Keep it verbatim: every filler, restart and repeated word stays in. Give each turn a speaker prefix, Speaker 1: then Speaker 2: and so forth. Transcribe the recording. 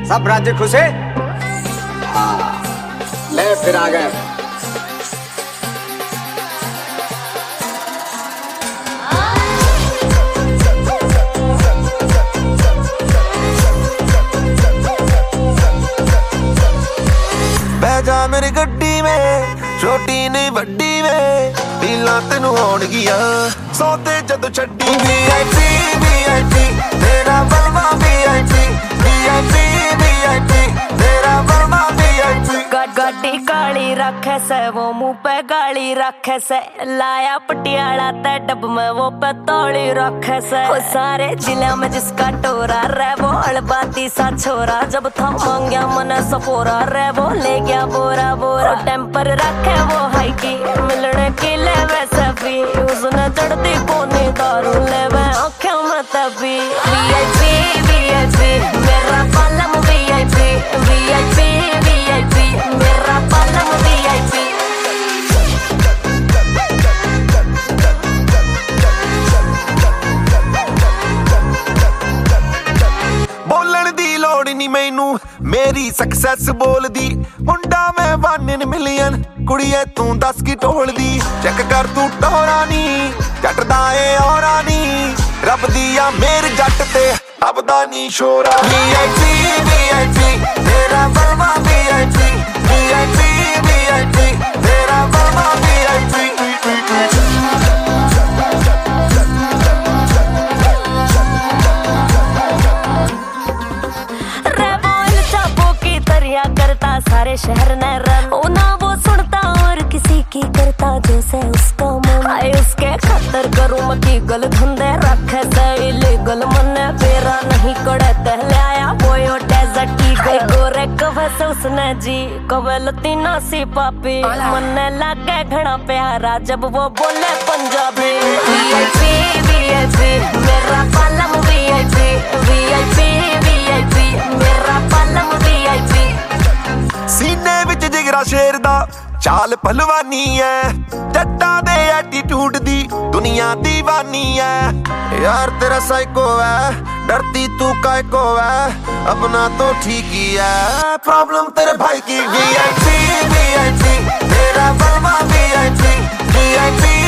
Speaker 1: सब राज्य खुश है। हाँ ले फिर आ गए।
Speaker 2: बैजा मेरी गड्डी में छोटी नहीं बड्डी में पीला तेनू होड़ गया सोते जदों छड्डी V I P V I P तेरा बलवा V I P V I P V I P तेरा बलवा वी आई पी।
Speaker 3: गाड़ी काली रखे से वो मुंह पे गाली रखे से लाया पटियाला ते डब में वो पतौली रखे से वो सारे जिले में जिसका टोरा रे वो अलबाती सा छोरा जब था मांगया मन सपोरा रे वो ले गया बोरा बोरा टेम्पर रखे वो हाई की मिलने के ले वैसे भी उसने चढ़ती कोनी दारू ले वे आँखों में तभी V I P V I P मेरा पालम V I P V I P V I P मेरा पालम वी आई पी।
Speaker 2: बोलन दी लोड़ नहीं मैनू मेरी सक्सेस बोल दी मुंडा मैं वन मिलियन कुड़िए तू दस की टोल दी चेक कर तू टोरा नी जटदा ए औरा नी रब दिया मेर जट ते अब दा नी शोरा V I P V I P तेरा बलवा V I P V I P V I P तेरा बलवा वी आई पी।
Speaker 3: करता सारे शहर ने रन ओ ना वो सुनता और किसी की करता जैसे उसका मन आए उसके खतर करूं मैं की गल धंधे रखे से इलीगल मने बेरा नहीं कड़े तहले आया बोयो डेजर्ट की गई गोरे कवे से उसने जी कवे लतीना सी पापी मने लागे घना प्यारा जब वो बोले Punjabi V I P V I P मेरा पालम V I P V I P V I P मेरा पालम वी आई पी।
Speaker 2: सीने विच जिगरा शेर दा चाल पहलवानी है जट्टा दे एटीट्यूड दी दुनिया दीवानी है यार तेरा साइको है डरती तू काय को है अपना तो ठीक ही है प्रॉब्लम तेरे भाई की V I P V I P तेरा बलवा V I P V I P